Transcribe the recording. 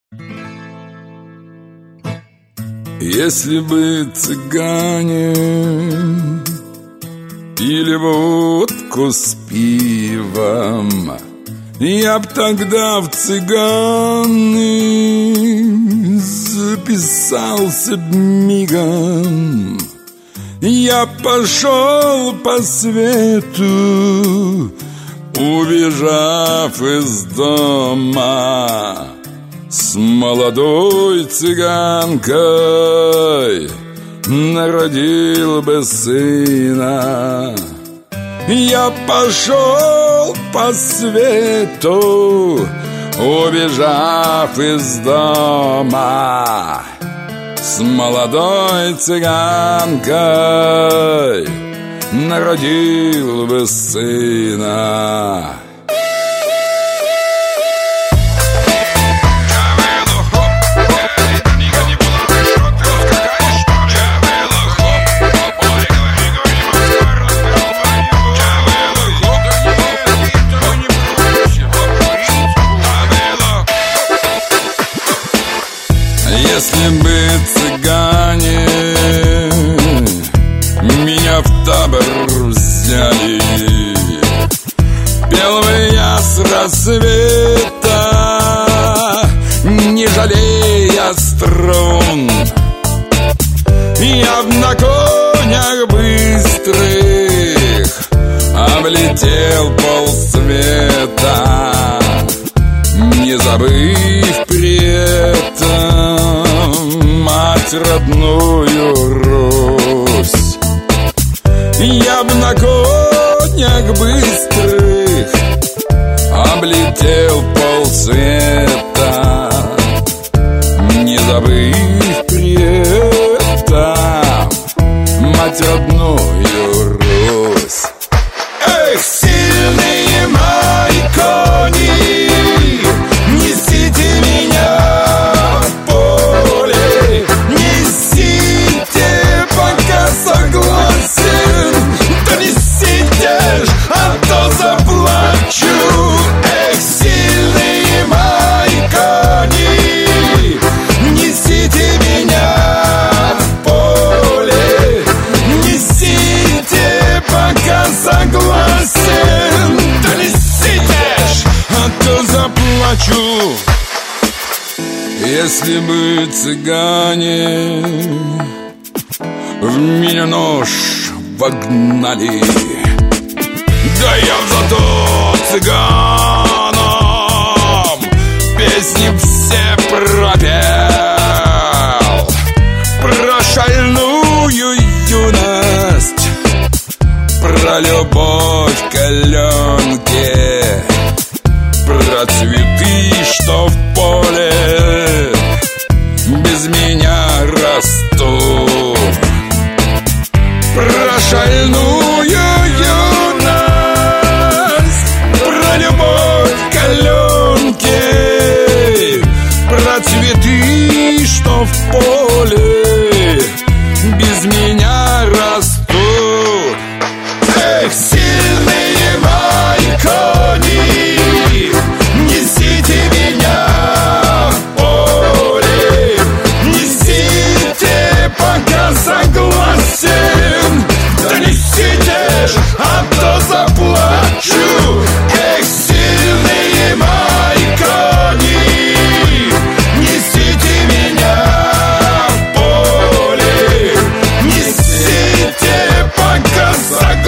Если бы цыгане пили водку с пивом, я б тогда в цыганы записался б мигом. Я пошел по свету, убежав из дома, с молодой цыганкой народил бы сына. Я пошел по свету, убежав из дома, с молодой цыганкой народил бы сына. Если бы цыгане меня в табор взяли, пел бы я с рассвета, не жалея струн. Я б на конях быстрых облетел полсвета, не забыв при этом мать родную Русь. Я б на конях быстрых облетел полсвета, не забыв при этом мать родную Русь. Эх, сильные мои кони, несите меня в поле, несите, пока согласен, да несите ж, а то заплачу. Эх, сильные мои кони, несите меня в поле, несите, пока согласен, да несите ж, а то заплачу. Если бы цыгане в меня нож вогнали, да я б зато цыганам песни все пропел, про шальную юность, про любовь к Аленке, про цветы, что в поле без меня растут, про шальную юность, про любовь к Аленке, про цветы, что в поле без меня растут. Эх, сильные мои кони, несите меня в поле, несите, пока согласен, да несите ж, а то заплачу. Эх, сильные мои кони, несите меня в поле, несите, пока согласен.